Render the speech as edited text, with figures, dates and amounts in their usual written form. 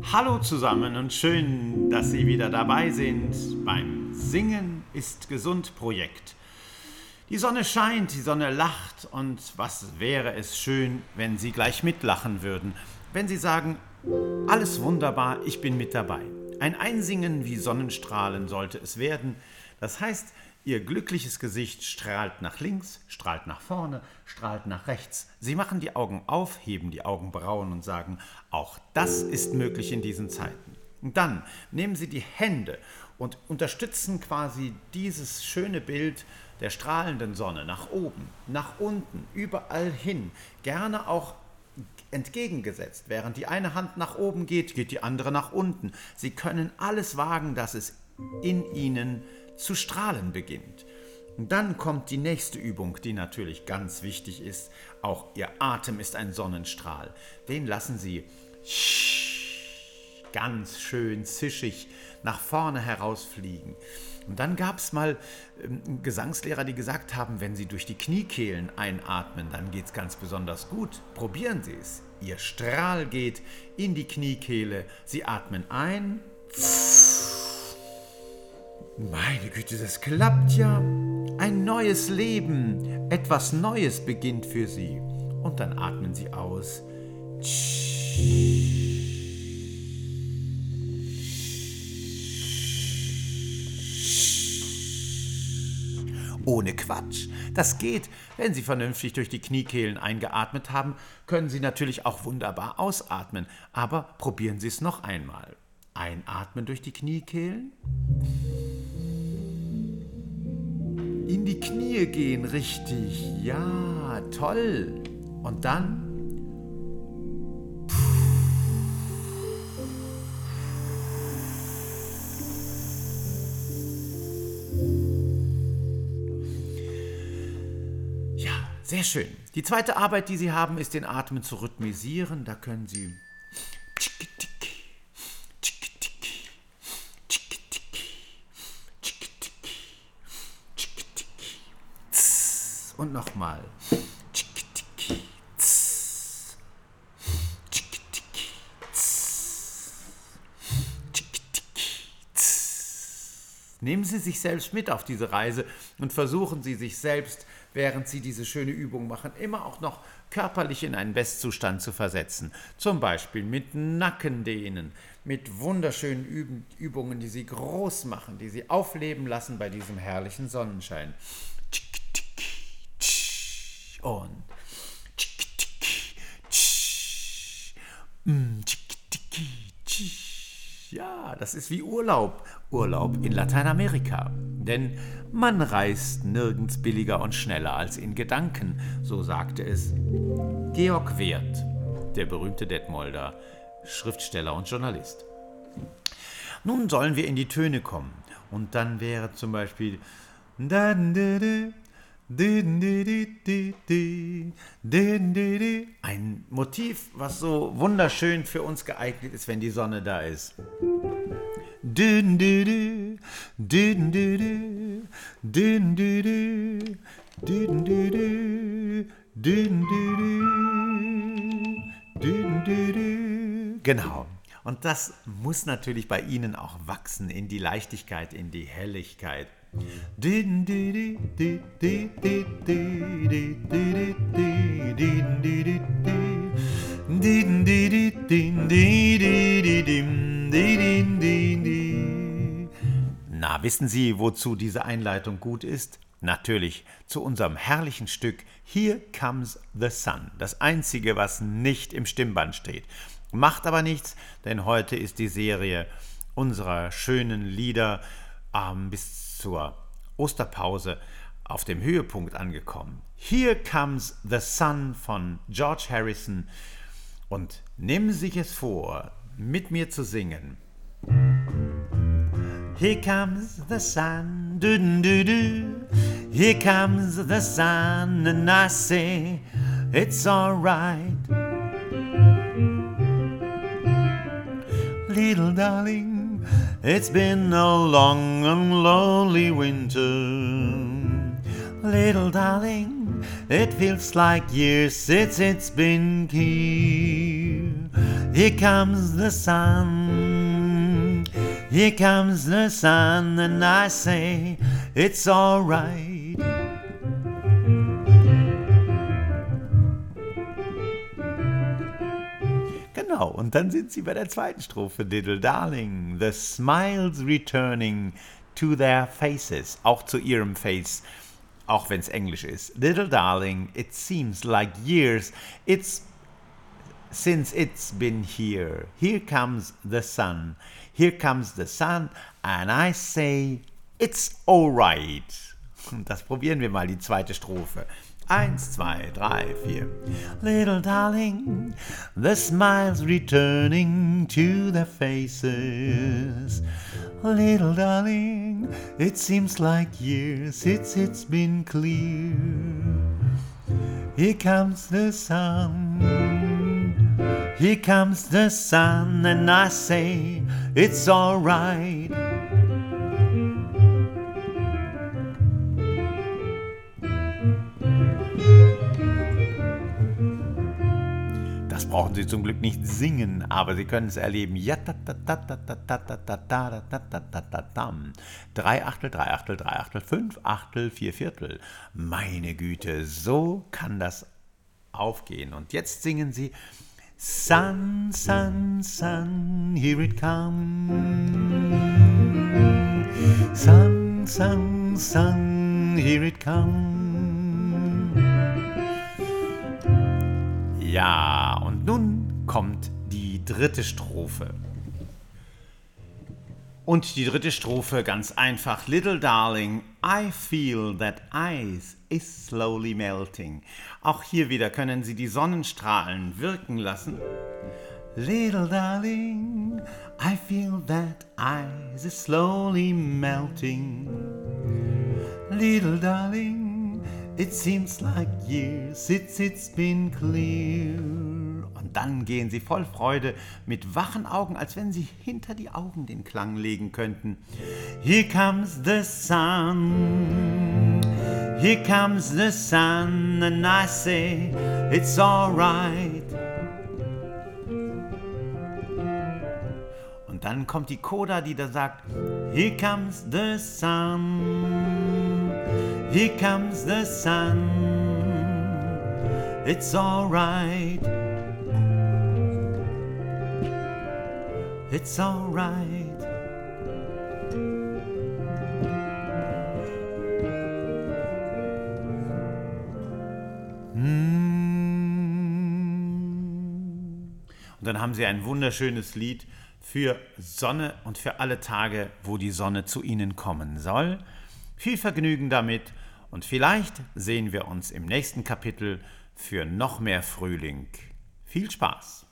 Hallo zusammen und schön, dass Sie wieder dabei sind beim Singen ist gesund Projekt. Die Sonne scheint, die Sonne lacht und was wäre es schön, wenn Sie gleich mitlachen würden, wenn Sie sagen, alles wunderbar, ich bin mit dabei. Ein Einsingen wie Sonnenstrahlen sollte es werden. Das heißt, Ihr glückliches Gesicht strahlt nach links, strahlt nach vorne, strahlt nach rechts. Sie machen die Augen auf, heben die Augenbrauen und sagen, auch das ist möglich in diesen Zeiten. Und dann nehmen Sie die Hände und unterstützen quasi dieses schöne Bild der strahlenden Sonne nach oben, nach unten, überall hin, gerne auch entgegengesetzt. Während die eine Hand nach oben geht, geht die andere nach unten. Sie können alles wagen, dass es in Ihnen zu strahlen beginnt. Und dann kommt die nächste Übung, die natürlich ganz wichtig ist. Auch Ihr Atem ist ein Sonnenstrahl. Den lassen Sie ganz schön zischig nach vorne herausfliegen. Und dann gab es mal Gesangslehrer, die gesagt haben, wenn Sie durch die Kniekehlen einatmen, dann geht es ganz besonders gut. Probieren Sie es. Ihr Strahl geht in die Kniekehle. Sie atmen ein. Meine Güte, das klappt ja. Ein neues Leben, etwas Neues beginnt für Sie. Und dann atmen Sie aus. Ohne Quatsch. Das geht. Wenn Sie vernünftig durch die Kniekehlen eingeatmet haben, können Sie natürlich auch wunderbar ausatmen. Aber probieren Sie es noch einmal. Einatmen durch die Kniekehlen. In die Knie gehen, richtig. Ja, toll. Und dann? Ja, sehr schön. Die zweite Arbeit, die Sie haben, ist den Atem zu rhythmisieren. Da können Sie und nochmal. Nehmen Sie sich selbst mit auf diese Reise und versuchen Sie sich selbst, während Sie diese schöne Übung machen, immer auch noch körperlich in einen Bestzustand zu versetzen. Zum Beispiel mit Nackendehnen, mit wunderschönen Übungen, die Sie groß machen, die Sie aufleben lassen bei diesem herrlichen Sonnenschein. Und ja, das ist wie Urlaub. Urlaub in Lateinamerika. Denn man reist nirgends billiger und schneller als in Gedanken, so sagte es Georg Werth, der berühmte Detmolder Schriftsteller und Journalist. Nun sollen wir in die Töne kommen. Und dann wäre zum Beispiel ein Motiv, was so wunderschön für uns geeignet ist, wenn die Sonne da ist. Genau. Und das muss natürlich bei Ihnen auch wachsen in die Leichtigkeit, in die Helligkeit. Na, wissen Sie, wozu diese Einleitung gut ist? Natürlich zu unserem herrlichen Stück Here Comes the Sun. Das einzige, was nicht im Stimmband steht. Macht aber nichts, denn heute ist die Serie unserer schönen Lieder bis zur Osterpause auf dem Höhepunkt angekommen. Here Comes the Sun von George Harrison. Und nehmen Sie sich es vor, mit mir zu singen. Here comes the sun, do-do-do-do. Here comes the sun, and I say it's alright. Little darling, it's been a long and lonely winter. Little darling, It feels like years since it's been here. Here comes the sun. Here comes the sun, and I say it's all right. Genau, und dann sind sie bei der zweiten Strophe. Little darling, the smiles returning to their faces, auch zu ihrem Face, auch wenn es Englisch ist. Little darling, it seems like years since it's been here. Here comes the sun. Here comes the sun, and I say it's alright. Und das probieren wir mal, die zweite Strophe. 1, 2, 3, 4. Little darling, the smiles returning to their faces. Little darling, it seems like years since it's been clear. Here comes the sun. Here comes the sun, and I say it's all right. Das brauchen Sie zum Glück nicht singen, aber Sie können es erleben. Ja, drei Achtel, drei Achtel, drei Achtel, 5 Achtel, 4 Viertel. Meine Güte, so kann das aufgehen. Und jetzt singen Sie Sun, sun, sun, here it comes. Sun, sun, sun, here it comes. Ja, und nun kommt die dritte Strophe. Und die dritte Strophe ganz einfach. Little darling, I feel that ice is slowly melting. Auch hier wieder können Sie die Sonnenstrahlen wirken lassen. Little darling, I feel that ice is slowly melting. Little darling, it seems like years since it's been clear. Und dann gehen Sie voll Freude mit wachen Augen, als wenn Sie hinter die Augen den Klang legen könnten. Here comes the sun. Here comes the sun, and I say it's all right. Und dann kommt die Coda, die da sagt, here comes the sun. Here comes the sun. It's all right. It's all right. Und dann haben Sie ein wunderschönes Lied für Sonne und für alle Tage, wo die Sonne zu Ihnen kommen soll. Viel Vergnügen damit und vielleicht sehen wir uns im nächsten Kapitel für noch mehr Frühling. Viel Spaß!